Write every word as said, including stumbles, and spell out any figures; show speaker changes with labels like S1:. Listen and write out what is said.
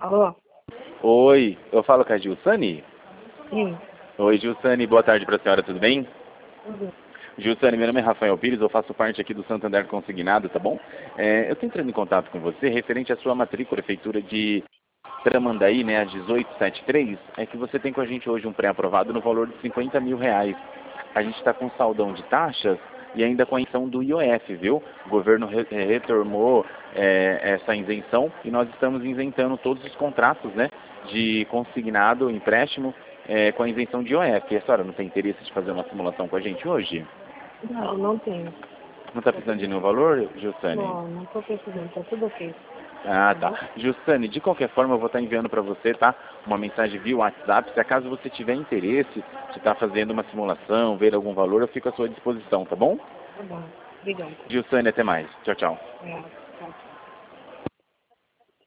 S1: Alô?
S2: Oi, eu falo com a Gilsane?
S1: Sim.
S2: Oi, Gilsane, boa tarde para a senhora, tudo bem?
S1: Tudo.
S2: Gilsane, meu nome é Rafael Pires, eu faço parte aqui do Santander Consignado, tá bom? É, eu estou entrando em contato com você referente à sua matrícula, prefeitura de Tramandaí, né, a dezoito setenta e três, é que você tem com a gente hoje um pré-aprovado no valor de cinquenta mil reais. A gente está com saldão de taxas e ainda com a isenção do I O F, viu? O governo re retornou é, essa isenção e nós estamos isentando todos os contratos, né, de consignado, empréstimo, é, com a isenção de I O F. E a senhora não tem interesse de fazer uma simulação com a gente hoje?
S1: Não, não tenho.
S2: Não está
S1: Tá
S2: precisando de
S1: tudo...
S2: nenhum valor, Gilsane?
S1: Não, não tô precisando, tá tudo ok.
S2: Ah,
S1: Tá bom?
S2: tá. Justane, de qualquer forma eu vou estar enviando para você, tá? Uma mensagem via WhatsApp. Se acaso você tiver interesse de estar fazendo uma simulação, ver algum valor, eu fico à sua disposição, tá bom?
S1: Tá bom. Obrigada.
S2: Justane, até mais. Tchau, tchau.
S1: É, tchau.